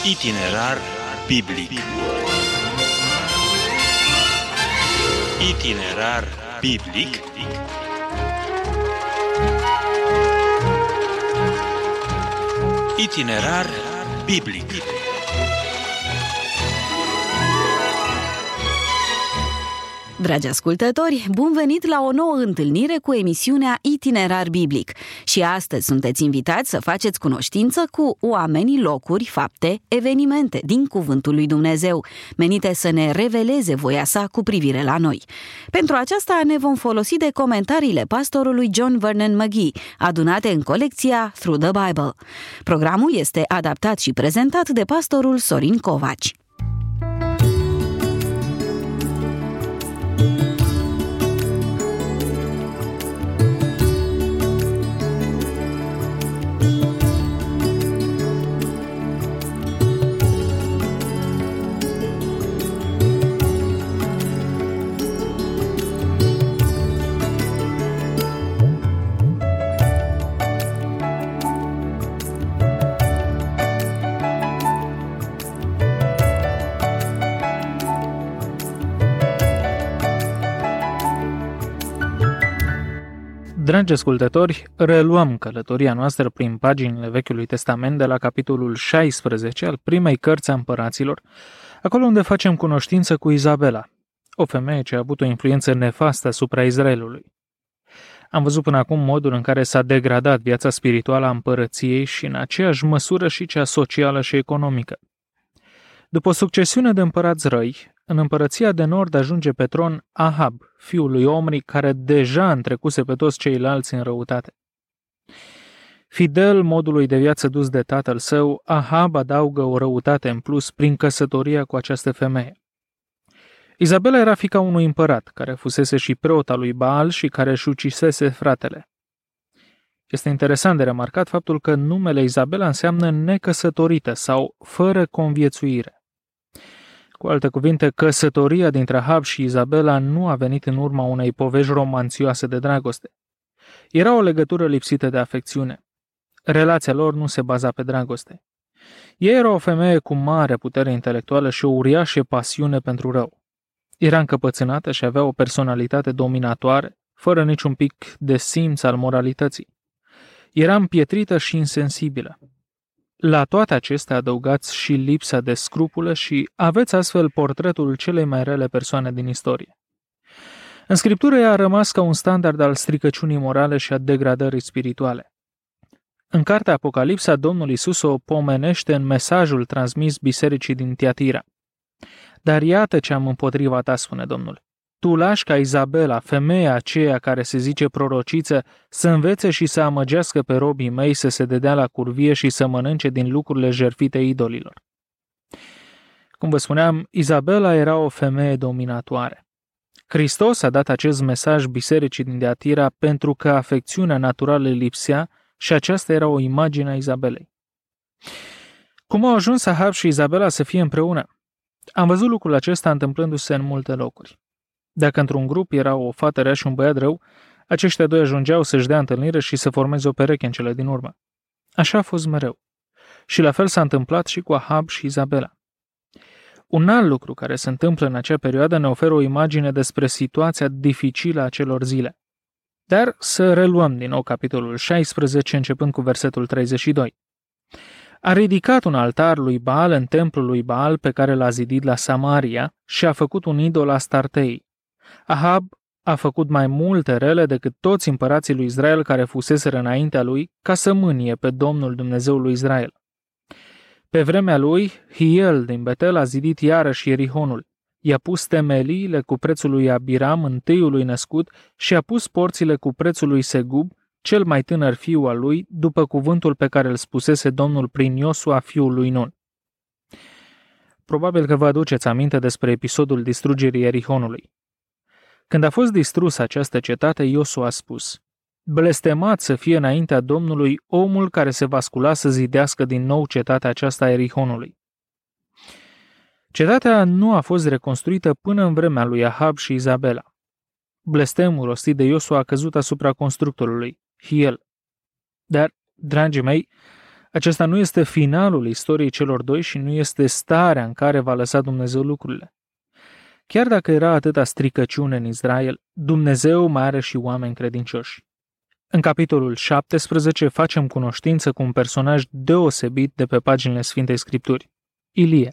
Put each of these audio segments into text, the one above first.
Itinerar biblic. Itinerar biblic. Itinerar biblic. Dragi ascultători, bun venit la o nouă întâlnire cu emisiunea Itinerar Biblic. Și astăzi sunteți invitați să faceți cunoștință cu oamenii, locuri, fapte, evenimente din Cuvântul lui Dumnezeu, menite să ne reveleze voia sa cu privire la noi. Pentru aceasta ne vom folosi de comentariile pastorului John Vernon McGee, adunate în colecția Through the Bible. Programul este adaptat și prezentat de pastorul Sorin Covaci. Dragi ascultători, reluăm călătoria noastră prin paginile Vechiului Testament de la capitolul 16 al primei cărți a împăraților, acolo unde facem cunoștință cu Izabela, o femeie ce a avut o influență nefastă asupra Israelului. Am văzut până acum modul în care s-a degradat viața spirituală a împărăției și în aceeași măsură și cea socială și economică. După o succesiune de împărați răi, în împărăția de nord ajunge pe tron Ahab, fiul lui Omri, care deja întrecuse pe toți ceilalți în răutate. Fidel modului de viață dus de tatăl său, Ahab adaugă o răutate în plus prin căsătoria cu această femeie. Izabela era fiica unui împărat, care fusese și preot al lui Baal și care își ucisese fratele. Este interesant de remarcat faptul că numele Izabela înseamnă necăsătorită sau fără conviețuire. Cu alte cuvinte, căsătoria dintre Ahab și Izabela nu a venit în urma unei povești romanțioase de dragoste. Era o legătură lipsită de afecțiune. Relația lor nu se baza pe dragoste. Ea era o femeie cu mare putere intelectuală și o uriașă pasiune pentru rău. Era încăpățânată și avea o personalitate dominatoare, fără niciun pic de simț al moralității. Era împietrită și insensibilă. La toate acestea adăugați și lipsa de scrupulă și aveți astfel portretul celei mai rele persoane din istorie. În Scriptură ea a rămas ca un standard al stricăciunii morale și a degradării spirituale. În cartea Apocalipsa, Domnul Iisus o pomenește în mesajul transmis bisericii din Tiatira. Dar iată ce am împotriva ta, spune Domnul. Tu lași ca Izabela, femeia aceea care se zice prorociță, să învețe și să amăgească pe robii mei să se dedea la curvie și să mănânce din lucrurile jertfite idolilor. Cum vă spuneam, Izabela era o femeie dominatoare. Hristos a dat acest mesaj bisericii din Tiatira pentru că afecțiunea naturală lipsea și aceasta era o imagine a Izabelei. Cum au ajuns Ahab și Izabela să fie împreună? Am văzut lucrul acesta întâmplându-se în multe locuri. Dacă într-un grup era o fată rea și un băiat rău, aceștia doi ajungeau să-și dea întâlnire și să formeze o pereche în cele din urmă. Așa a fost mereu. Și la fel s-a întâmplat și cu Ahab și Izabela. Un alt lucru care se întâmplă în acea perioadă ne oferă o imagine despre situația dificilă a acelor zile. Dar să reluăm din nou capitolul 16, începând cu versetul 32. A ridicat un altar lui Baal în templul lui Baal pe care l-a zidit la Samaria și a făcut un idol Astartei. Ahab a făcut mai multe rele decât toți împărații lui Israel care fuseseră înaintea lui ca să mânie pe Domnul Dumnezeul lui Israel. Pe vremea lui, Hiel din Betel a zidit iarăși Ierihonul. I-a pus temeliile cu prețul lui Abiram, întâiului născut, și a pus porțile cu prețul lui Segub, cel mai tânăr fiu al lui, după cuvântul pe care îl spusese Domnul prin Iosua, fiul lui Nun. Probabil că vă aduceți aminte despre episodul distrugerii Ierihonului. Când a fost distrusă această cetate, Iosua a spus: blestemat să fie înaintea Domnului omul care se va scula să zidească din nou cetatea aceasta a Ierihonului. Cetatea nu a fost reconstruită până în vremea lui Ahab și Izabela. Blestemul rostit de Iosua a căzut asupra constructorului, Hiel. Dar, dragii mei, Acesta nu este finalul istoriei celor doi și nu este starea în care va lăsa Dumnezeu lucrurile. Chiar dacă era atâta stricăciune în Israel, Dumnezeu mai are și oameni credincioși. În capitolul 17 facem cunoștință cu un personaj deosebit de pe paginile Sfintei Scripturi, Ilie.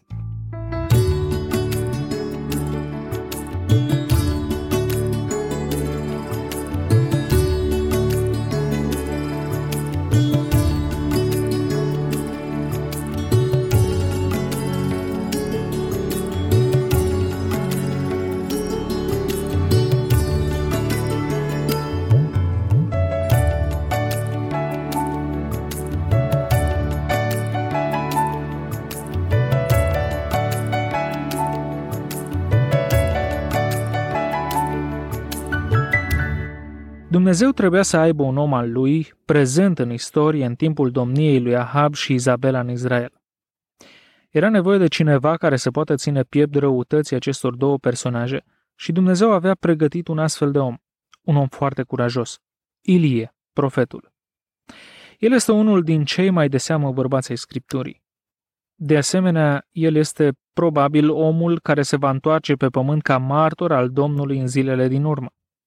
Dumnezeu trebuia să aibă un om al lui prezent în istorie în timpul domniei lui Ahab și Izabela în Israel. Era nevoie de cineva care să poată ține piept răutății acestor două personaje și Dumnezeu avea pregătit un astfel de om, un om foarte curajos, Ilie, profetul. El este unul din cei mai de seamă bărbați ai Scripturii. De asemenea, el este probabil omul care se va întoarce pe pământ ca martor al Domnului în zilele din urmă.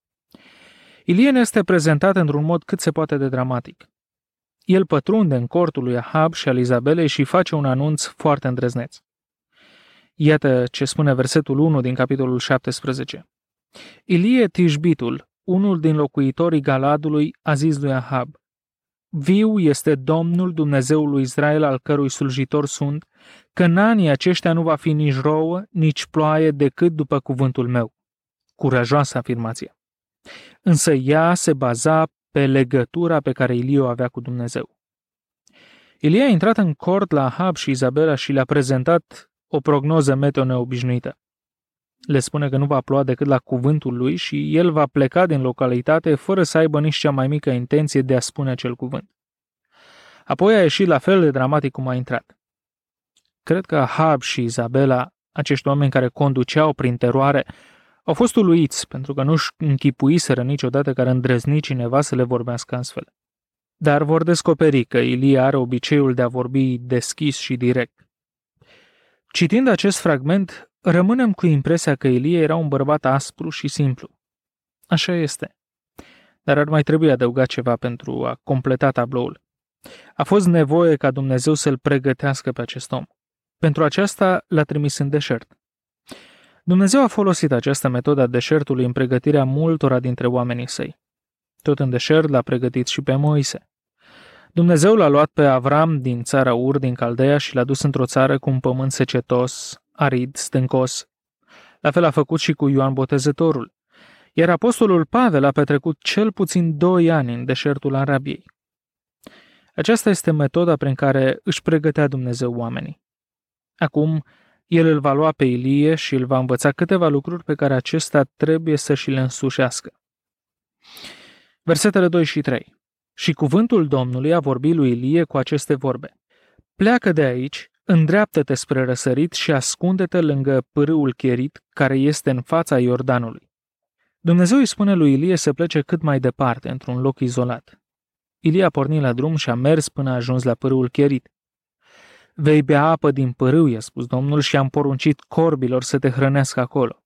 Ilie ne este prezentat într-un mod cât se poate de dramatic. El pătrunde în cortul lui Ahab și al Izabelei și face un anunț foarte îndrăzneț. Iată ce spune versetul 1 din capitolul 17. Ilie Tishbitul, unul din locuitorii Galadului, a zis lui Ahab: Viu este Domnul Dumnezeul lui Israel, al cărui slujitor sunt, că în anii aceștia nu va fi nici rouă, nici ploaie, decât după cuvântul meu. Curajoasă afirmație. Însă ea se baza pe legătura pe care Ilie o avea cu Dumnezeu. Ilie a intrat în cort la Ahab și Izabela și le-a prezentat o prognoză meteo neobișnuită. Le spune că nu va ploua decât la cuvântul lui și el va pleca din localitate fără să aibă nici cea mai mică intenție de a spune acel cuvânt. Apoi a ieșit la fel de dramatic cum a intrat. Cred că Ahab și Izabela, acești oameni care conduceau prin teroare, au fost uluiți pentru că nu-și închipuiseră niciodată că ar îndrăzni cineva să le vorbească astfel. Dar vor descoperi că Ilie are obiceiul de a vorbi deschis și direct. Citind acest fragment, rămânem cu impresia că Ilie era un bărbat aspru și simplu. Așa este. Dar ar mai trebui adăugat ceva pentru a completa tabloul. A fost nevoie ca Dumnezeu să-l pregătească pe acest om. Pentru aceasta l-a trimis în deșert. Dumnezeu a folosit această metodă a deșertului în pregătirea multora dintre oamenii săi. Tot în deșert l-a pregătit și pe Moise. Dumnezeu l-a luat pe Avram din țara Ur, din Caldeea, și l-a dus într-o țară cu un pământ secetos, arid, stâncos. La fel a făcut și cu Ioan Botezătorul. Iar apostolul Pavel a petrecut cel puțin 2 ani în deșertul Arabiei. Aceasta este metoda prin care își pregătea Dumnezeu oamenii. Acum, el îl va lua pe Ilie și îl va învăța câteva lucruri pe care acesta trebuie să și le însușească. Versetele 2 și 3. Și cuvântul Domnului a vorbit lui Ilie cu aceste vorbe: Pleacă de aici, îndreaptă-te spre răsărit și ascunde-te lângă pârâul Cherit, care este în fața Iordanului. Dumnezeu îi spune lui Ilie să plece cât mai departe, într-un loc izolat. Ilie a pornit la drum și a mers până a ajuns la pârâul Cherit. Vei bea apă din pârâu, i-a spus Domnul, și am poruncit corbilor să te hrănească acolo.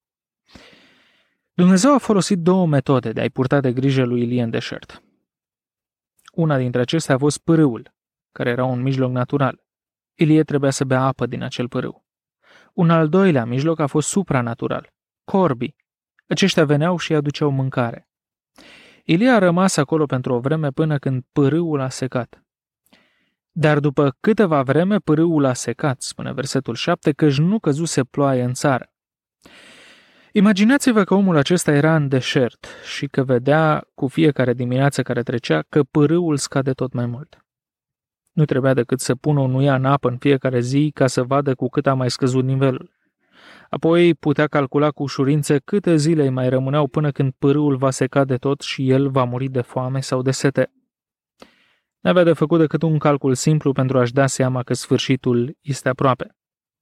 Dumnezeu a folosit 2 metode de a-i purta de grijă lui Ilie în deșert. Una dintre acestea a fost pârâul, care era un mijloc natural. Ilie trebuia să bea apă din acel pârâu. Un al doilea mijloc a fost supranatural, corbii. Aceștia veneau și îi aduceau mâncare. Ilie a rămas acolo pentru o vreme până când pârâul a secat. Dar după câteva vreme pârâul a secat, spune versetul 7, căci nu căzuse ploaie în țară. Imaginați-vă că omul acesta era în deșert și că vedea cu fiecare dimineață care trecea că pârâul scade tot mai mult. Nu trebuia decât să pună o nuia în apă în fiecare zi ca să vadă cu cât a mai scăzut nivelul. Apoi putea calcula cu ușurință câte zile îi mai rămâneau până când pârâul va seca de tot și el va muri de foame sau de sete. N-avea de făcut decât un calcul simplu pentru a-și da seama că sfârșitul este aproape.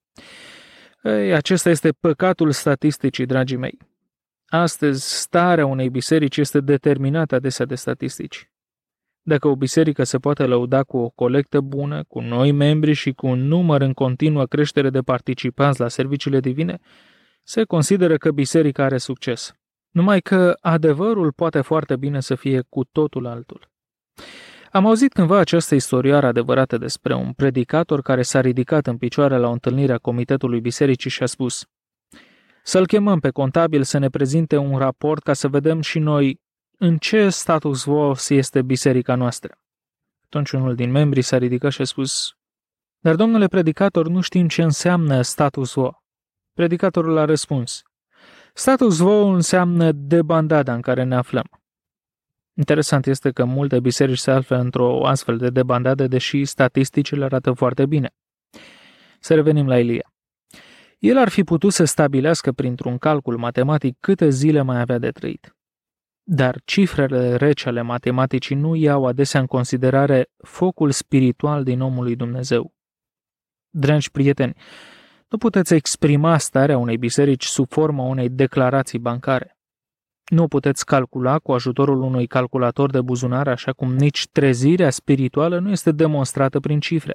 Ei, acesta este păcatul statisticii, dragii mei. Astăzi, starea unei biserici este determinată adesea de statistici. Dacă o biserică se poate lăuda cu o colectă bună, cu noi membri și cu un număr în continuă creștere de participanți la serviciile divine, se consideră că biserica are succes. Numai că adevărul poate foarte bine să fie cu totul altul. Am auzit cândva această istorioară adevărată despre un predicator care s-a ridicat în picioare la o întâlnire a comitetului bisericii și a spus: să-l chemăm pe contabil să ne prezinte un raport ca să vedem și noi în ce status quo este biserica noastră. Atunci unul din membrii s-a ridicat și a spus: dar domnule predicator, nu știm ce înseamnă status quo. Predicatorul a răspuns: status quo înseamnă debandada în care ne aflăm. Interesant este că multe biserici se află într-o astfel de debandadă, deși statisticile arată foarte bine. Să revenim la Ilie. El ar fi putut să stabilească printr-un calcul matematic câte zile mai avea de trăit. Dar cifrele reci ale matematicii nu iau adesea în considerare focul spiritual din omul lui Dumnezeu. Dragi prieteni, nu puteți exprima starea unei biserici sub forma unei declarații bancare. Nu puteți calcula cu ajutorul unui calculator de buzunar, așa cum nici trezirea spirituală nu este demonstrată prin cifre.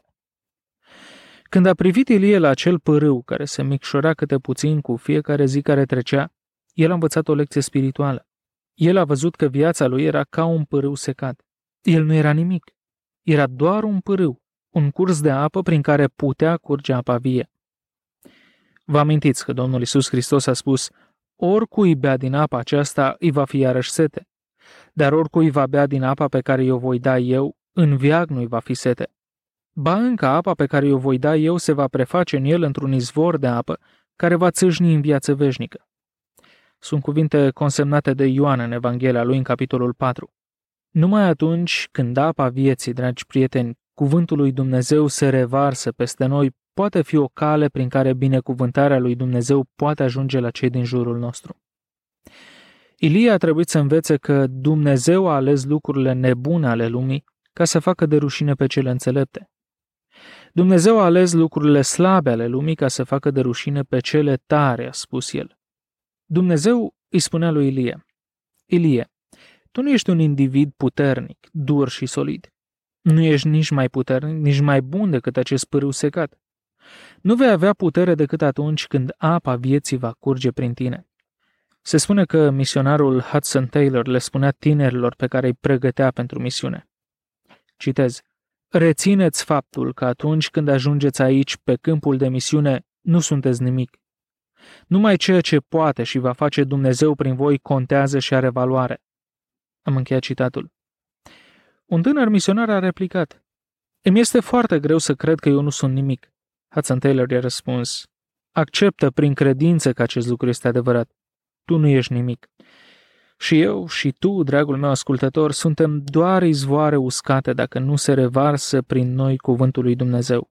Când a privit Ilie la acel pârâu care se micșora câte puțin cu fiecare zi care trecea, el a învățat o lecție spirituală. El a văzut că viața lui era ca un pârâu secat. El nu era nimic. Era doar un pârâu, un curs de apă prin care putea curge apa vie. Vă amintiți că Domnul Iisus Hristos a spus: oricui bea din apa aceasta îi va fi iarăși sete, dar oricui va bea din apa pe care i-o voi da eu, în veac nu-i va fi sete. Ba încă apa pe care i-o voi da eu se va preface în el într-un izvor de apă care va țâșni în viață veșnică. Sunt cuvinte consemnate de Ioan în Evanghelia lui în capitolul 4. Numai atunci când apa vieții, dragi prieteni, cuvântul lui Dumnezeu se revarsă peste noi, poate fi o cale prin care binecuvântarea lui Dumnezeu poate ajunge la cei din jurul nostru. Ilie a trebuit să învețe că Dumnezeu a ales lucrurile nebune ale lumii ca să facă de rușine pe cele înțelepte. Dumnezeu a ales lucrurile slabe ale lumii ca să facă de rușine pe cele tare, a spus el. Dumnezeu îi spunea lui Ilie: Ilie, tu nu ești un individ puternic, dur și solid. Nu ești nici mai puternic, nici mai bun decât acest pârâu secat. Nu vei avea putere decât atunci când apa vieții va curge prin tine. Se spune că misionarul Hudson Taylor le spunea tinerilor pe care îi pregătea pentru misiune. Citez: rețineți faptul că atunci când ajungeți aici, pe câmpul de misiune, nu sunteți nimic. Numai ceea ce poate și va face Dumnezeu prin voi contează și are valoare. Am încheiat citatul. Un tânăr misionar a replicat: îmi este foarte greu să cred că eu nu sunt nimic. Hudson Taylor i-a răspuns: acceptă prin credință că acest lucru este adevărat. Tu nu ești nimic. Și eu și tu, dragul meu ascultător, suntem doar izvoare uscate dacă nu se revarsă prin noi cuvântul lui Dumnezeu.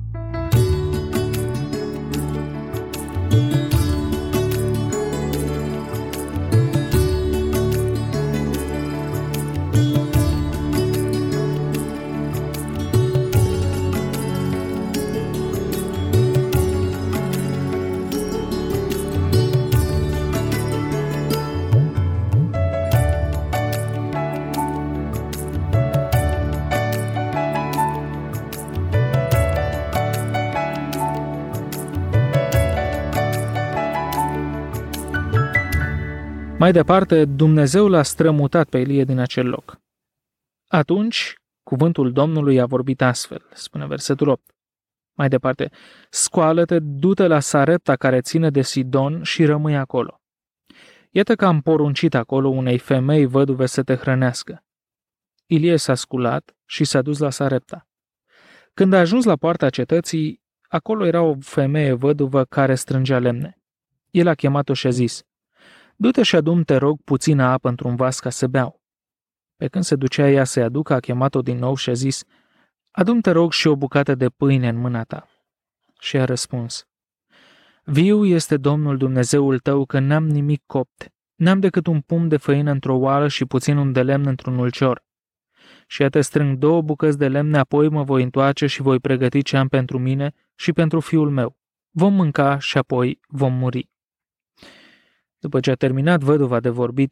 Mai departe, Dumnezeu l-a strămutat pe Ilie din acel loc. Atunci, cuvântul Domnului a vorbit astfel, spune versetul 8. Mai departe: scoală-te, du-te la Sarepta care ține de Sidon și rămâi acolo. Iată că am poruncit acolo unei femei văduve să te hrănească. Ilie s-a sculat și s-a dus la Sarepta. Când a ajuns la poarta cetății, acolo era o femeie văduvă care strângea lemne. El a chemat-o și a zis: du-te și adu-mi, te rog, puțină apă într-un vas ca să beau. Pe când se ducea ea să-i aducă, a chemat-o din nou și a zis: adu-mi, te rog, și o bucată de pâine în mâna ta. Și a răspuns: viu este Domnul Dumnezeul tău că n-am nimic copt, n-am decât un pumn de făină într-o oală și puțin un de lemn într-un ulcior. Și iată strâng 2 bucăți de lemne, apoi mă voi întoarce și voi pregăti ce am pentru mine și pentru fiul meu. Vom mânca și apoi vom muri. După ce a terminat văduva de vorbit,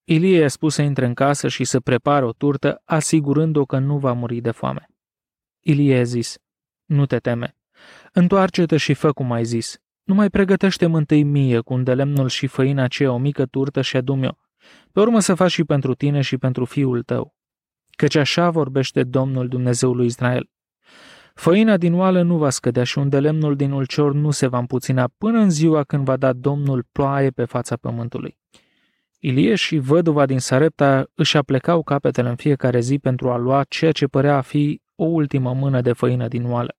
Ilie i-a spus să intre în casă și să prepare o turtă, asigurând-o că nu va muri de foame. Ilie a zis: nu te teme, întoarce-te și fă cum ai zis. Numai pregătește-mi întâi mie cu îndelemnul și făina aceea o mică turtă și adu-mi-o. Pe urmă să faci și pentru tine și pentru fiul tău. Căci așa vorbește Domnul Dumnezeul lui Israel. Făina din oală nu va scădea și undelemnul din ulcior nu se va împuțina până în ziua când va da Domnul ploaie pe fața pământului. Ilie și văduva din Sarepta își aplecau capetele în fiecare zi pentru a lua ceea ce părea a fi o ultimă mână de făină din oală.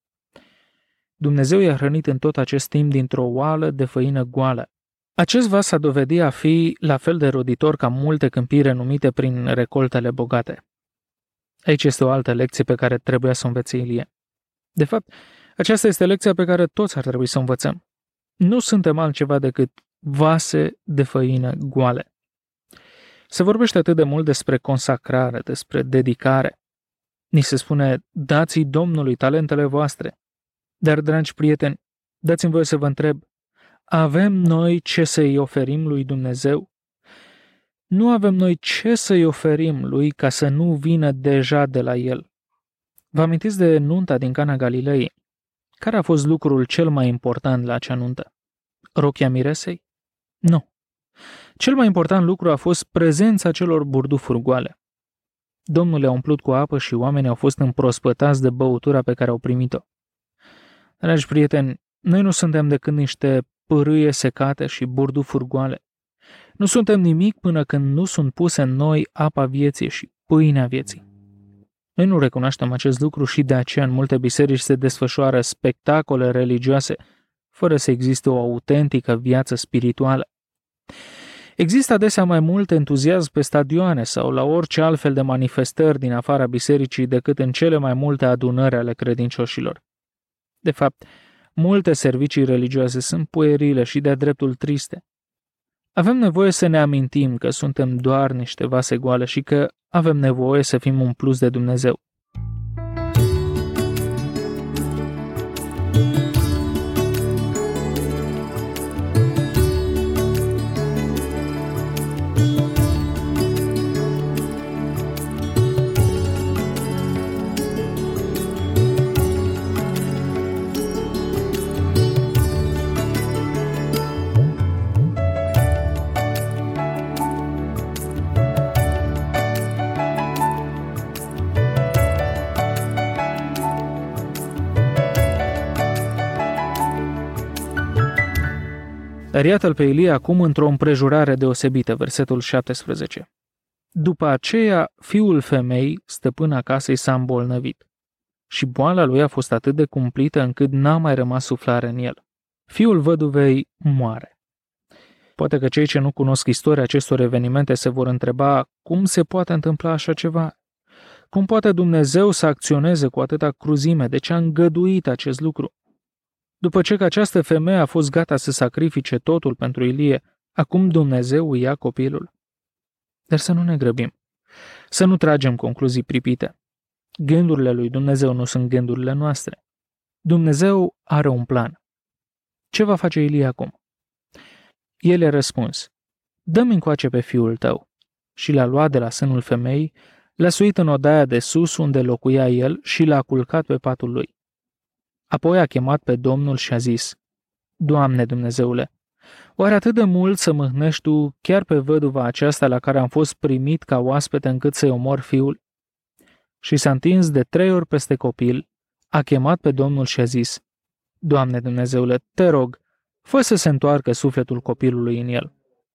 Dumnezeu i-a hrănit în tot acest timp dintr-o oală de făină goală. Acest vas s-a dovedit a fi la fel de roditor ca multe câmpii renumite prin recoltele bogate. Aici este o altă lecție pe care trebuia să o învețe Ilie. De fapt, aceasta este lecția pe care toți ar trebui să o învățăm. Nu suntem altceva decât vase de făină goale. Se vorbește atât de mult despre consacrare, despre dedicare. Ni se spune: dați-i Domnului talentele voastre. Dar, dragi prieteni, dați-mi voie să vă întreb: avem noi ce să-i oferim lui Dumnezeu? Nu avem noi ce să-i oferim lui ca să nu vină deja de la el. Vă amintiți de nunta din Cana Galilei? Care a fost lucrul cel mai important la acea nuntă? Rochia miresei? Nu. Cel mai important lucru a fost prezența celor burdufuri goale. Domnul le-a umplut cu apă și oamenii au fost împrospătați de băutura pe care au primit-o. Dragi prieteni, noi nu suntem decât niște pârâie secate și burdufuri goale. Nu suntem nimic până când nu sunt puse în noi apa vieții și pâinea vieții. Noi nu recunoaștem acest lucru și de aceea în multe biserici se desfășoară spectacole religioase, fără să existe o autentică viață spirituală. Există adesea mai mult entuziasm pe stadioane sau la orice altfel de manifestări din afara bisericii decât în cele mai multe adunări ale credincioșilor. De fapt, multe servicii religioase sunt puerile și de-a dreptul triste. Avem nevoie să ne amintim că suntem doar niște vase goale și că avem nevoie să fim umpluți de Dumnezeu. Dar iată-l pe Ilie acum într-o împrejurare deosebită, versetul 17. După aceea, fiul femeii, stăpâna casei, s-a îmbolnăvit și boala lui a fost atât de cumplită încât n-a mai rămas suflare în el. Fiul văduvei moare. Poate că cei ce nu cunosc istoria acestor evenimente se vor întreba cum se poate întâmpla așa ceva. Cum poate Dumnezeu să acționeze cu atâta cruzime? De ce a îngăduit acest lucru? După ce că această femeie a fost gata să sacrifice totul pentru Ilie, acum Dumnezeu îi ia copilul. Dar să nu ne grăbim, să nu tragem concluzii pripite. Gândurile lui Dumnezeu nu sunt gândurile noastre. Dumnezeu are un plan. Ce va face Ilie acum? El i-a răspuns: dă-mi încoace pe fiul tău. Și l-a luat de la sânul femeii, l-a suit în odaia de sus unde locuia el și l-a culcat pe patul lui. Apoi a chemat pe Domnul și a zis: Doamne Dumnezeule, oare atât de mult să mâhnești tu chiar pe văduva aceasta la care am fost primit ca oaspete încât să-i omor fiul? Și s-a întins de 3 ori peste copil, a chemat pe Domnul și a zis: Doamne Dumnezeule, te rog, fă să se întoarcă sufletul copilului în el.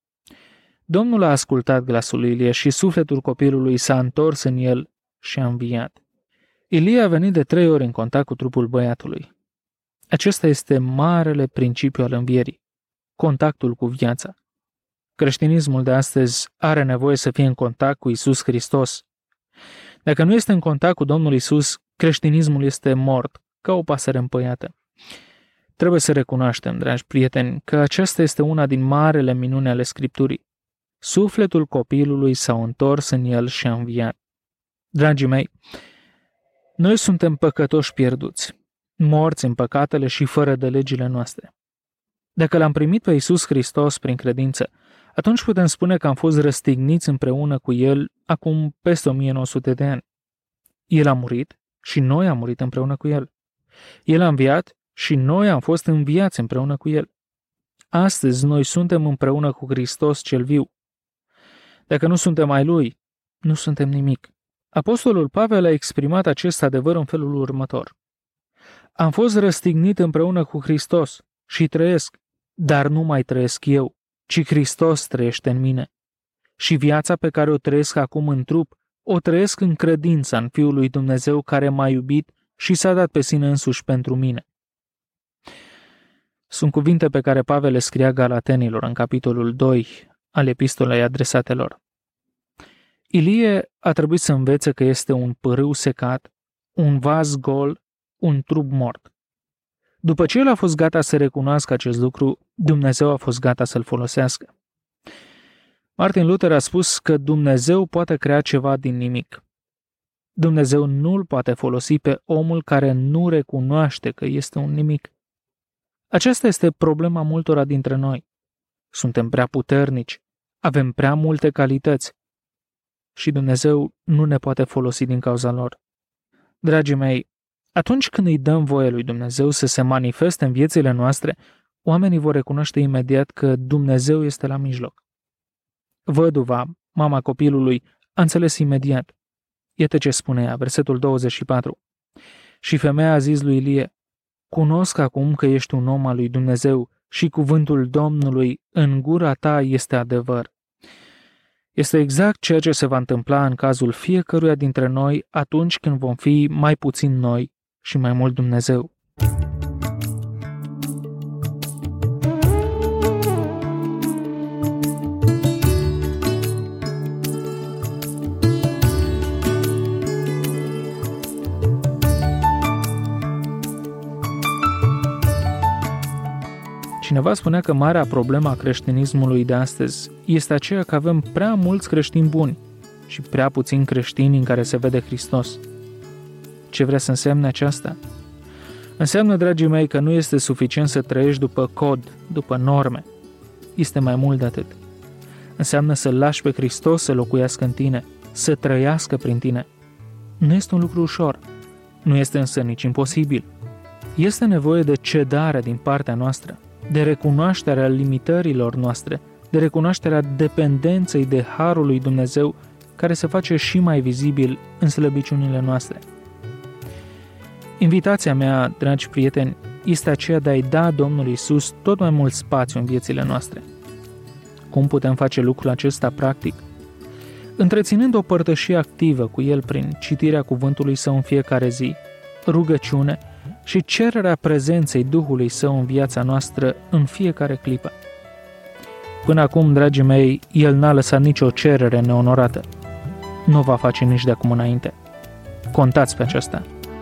Domnul a ascultat glasul lui Ilie și sufletul copilului s-a întors în el și a înviat. Ilie a venit de 3 ori în contact cu trupul băiatului. Acesta este marele principiu al învierii, contactul cu viața. Creștinismul de astăzi are nevoie să fie în contact cu Iisus Hristos. Dacă nu este în contact cu Domnul Iisus, creștinismul este mort, ca o pasăre împăiată. Trebuie să recunoaștem, dragi prieteni, că aceasta este una din marele minuni ale Scripturii. Sufletul copilului s-a întors în el și a înviat. Dragii mei, noi suntem păcătoși pierduți, morți în păcatele și fără de legile noastre. Dacă l-am primit pe Iisus Hristos prin credință, atunci putem spune că am fost răstigniți împreună cu El acum peste 1900 de ani. El a murit și noi am murit împreună cu El. El a înviat și noi am fost înviați împreună cu El. Astăzi noi suntem împreună cu Hristos cel viu. Dacă nu suntem ai Lui, nu suntem nimic. Apostolul Pavel a exprimat acest adevăr în felul următor. Am fost răstignit împreună cu Hristos și trăiesc, dar nu mai trăiesc eu, ci Hristos trăiește în mine. Și viața pe care o trăiesc acum în trup, o trăiesc în credința în Fiul lui Dumnezeu care m-a iubit și s-a dat pe sine însuși pentru mine. Sunt cuvinte pe care Pavel le scria Galatenilor în capitolul 2 al epistolei adresatelor. Ilie a trebuit să învețe că este un pârâu secat, un vas gol, un trup mort. După ce el a fost gata să recunoască acest lucru, Dumnezeu a fost gata să-l folosească. Martin Luther a spus că Dumnezeu poate crea ceva din nimic. Dumnezeu nu îl poate folosi pe omul care nu recunoaște că este un nimic. Aceasta este problema multora dintre noi. Suntem prea puternici, avem prea multe calități și Dumnezeu nu ne poate folosi din cauza lor. Dragii mei, atunci când îi dăm voie lui Dumnezeu să se manifeste în viețile noastre, oamenii vor recunoaște imediat că Dumnezeu este la mijloc. Văduva, mama copilului, a înțeles imediat. Iată ce spune ea, versetul 24. Și femeia a zis lui Ilie, cunosc acum că ești un om al lui Dumnezeu și cuvântul Domnului în gura ta este adevăr. Este exact ceea ce se va întâmpla în cazul fiecăruia dintre noi atunci când vom fi mai puțin noi și mai mult Dumnezeu. Cineva spunea că marea problemă a creștinismului de astăzi este aceea că avem prea mulți creștini buni și prea puțini creștini în care se vede Hristos. Ce vrea să însemne aceasta? Înseamnă, dragii mei, că nu este suficient să trăiești după cod, după norme. Este mai mult de atât. Înseamnă să lași pe Hristos să locuiască în tine, să trăiască prin tine. Nu este un lucru ușor. Nu este însă nici imposibil. Este nevoie de cedare din partea noastră, de recunoașterea limitărilor noastre, de recunoașterea dependenței de harul lui Dumnezeu, care se face și mai vizibil în slăbiciunile noastre. Invitația mea, dragi prieteni, este aceea de a-i da Domnului Iisus tot mai mult spațiu în viețile noastre. Cum putem face lucrul acesta practic? Întreținând o părtășie activă cu El prin citirea cuvântului Său în fiecare zi, rugăciune și cererea prezenței Duhului Său în viața noastră în fiecare clipă. Până acum, dragii mei, El n-a lăsat nicio cerere neonorată. Nu va face nici de acum înainte. Contați pe aceasta.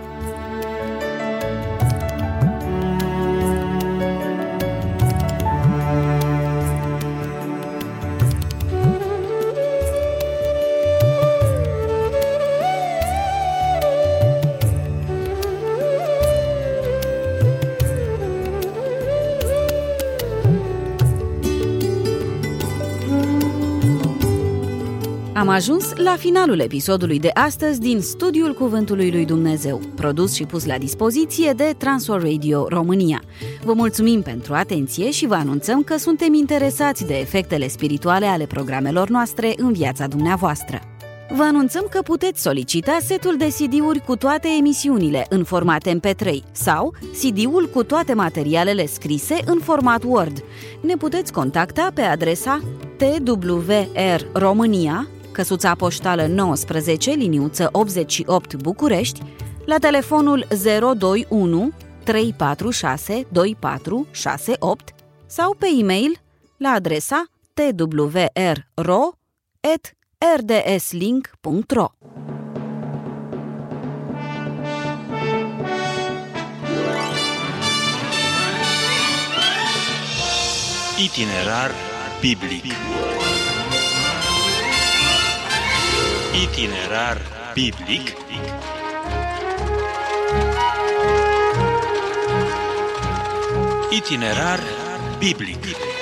Am ajuns la finalul episodului de astăzi din Studiul Cuvântului lui Dumnezeu, produs și pus la dispoziție de Transworld Radio România. Vă mulțumim pentru atenție și vă anunțăm că suntem interesați de efectele spirituale ale programelor noastre în viața dumneavoastră. Vă anunțăm că puteți solicita setul de CD-uri cu toate emisiunile în format MP3 sau CD-ul cu toate materialele scrise în format Word. Ne puteți contacta pe adresa TWR-România, căsuța poștală 19, liniuță 88 București, la telefonul 021 346 2468 sau pe e-mail la adresa twrro@rdslink.ro. Itinerar biblic. Itinerar biblic. Itinerar biblic.